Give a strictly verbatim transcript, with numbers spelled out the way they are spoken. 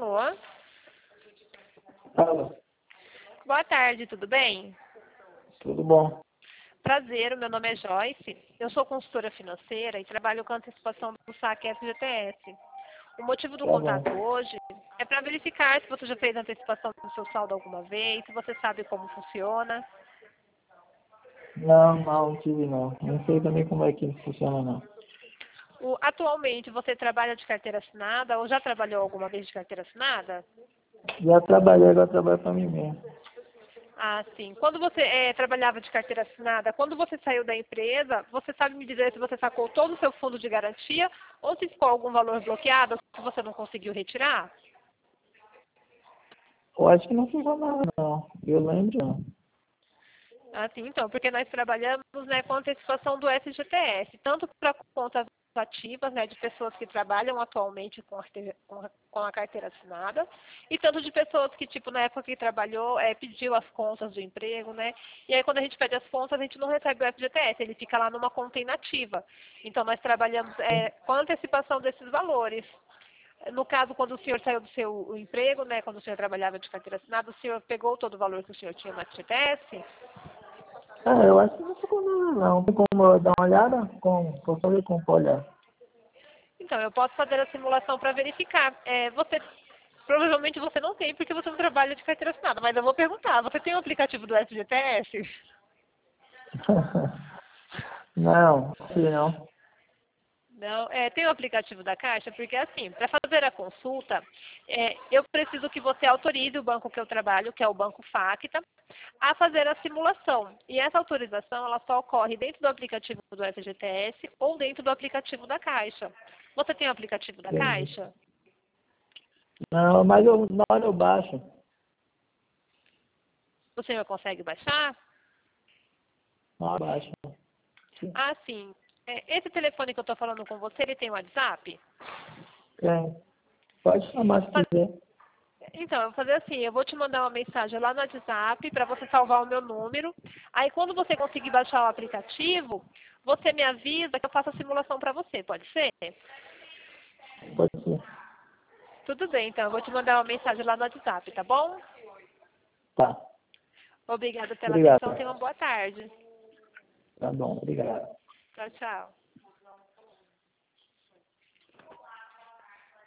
Alô? Alô, Boa tarde, tudo bem? tudo bom? Prazer, o meu nome é Joyce. Eu sou consultora financeira e trabalho com antecipação do saque F G T S. O motivo do Tá bom. contato hoje é para verificar se você já fez antecipação do seu saldo alguma vez, se você sabe como funciona. Não, não, não tive não. Não sei também como é que funciona não. O- atualmente, você trabalha de carteira assinada ou já trabalhou alguma vez de carteira assinada? Já trabalhei, agora trabalho para mim mesmo. Ah, sim. Quando você eh, trabalhava de carteira assinada, quando você saiu da empresa, você sabe me dizer se você sacou todo o seu fundo de garantia ou se ficou algum valor bloqueado que você não conseguiu retirar? Eu acho que não ficou nada não. Eu lembro não. Ah, sim, então, porque nós trabalhamos, né, com antecipação do F G T S, tanto para contas ativas, né, de pessoas que trabalham atualmente com a, carte- com a- com a carteira assinada, e tanto de pessoas que, tipo, na época que trabalhou, eh, pediu as contas do emprego, né, e aí quando a gente pede as contas, a gente não recebe o F G T S, ele fica lá numa conta inativa. Então, nós trabalhamos eh, com a antecipação desses valores. No caso, quando o senhor saiu do seu emprego, né, quando o senhor trabalhava de carteira assinada, o senhor pegou todo o valor que o senhor tinha no F G T S? Ah, eu acho que não ficou nada não. Tem como eu dar uma olhada? Como? Vou fazer como pra olhar. Então, eu posso fazer a simulação para verificar. É, você, provavelmente você não tem, porque você não trabalha de carteira assinada, mas eu vou perguntar. Você tem o aplicativo do F G T S? Não, acho que não. Não, é, tem o aplicativo da Caixa, porque assim, para fazer a consulta, é, eu preciso que você autorize o banco que eu trabalho, que é o Banco Facta, a fazer a simulação. E essa autorização, ela só ocorre dentro do aplicativo do F G T S ou dentro do aplicativo da Caixa. Você tem o aplicativo da Entendi. Caixa? Não, mas eu, na hora eu baixo. O senhor consegue baixar? Na hora eu baixo. Ah, sim. É, esse telefone que eu estou falando com você, ele tem WhatsApp? Tem. Pode chamar se Fa- quiser. Então, eu vou fazer assim, eu vou te mandar uma mensagem lá no WhatsApp para você salvar o meu número. Aí, quando você conseguir baixar o aplicativo, você me avisa que eu faço a simulação para você, pode ser? Pode ser. Tudo bem, então, eu vou te mandar uma mensagem lá no WhatsApp, tá bom? Tá. Obrigada pela Obrigado. atenção, tenha uma boa tarde. Tá bom, obrigado. Tchau, tchau.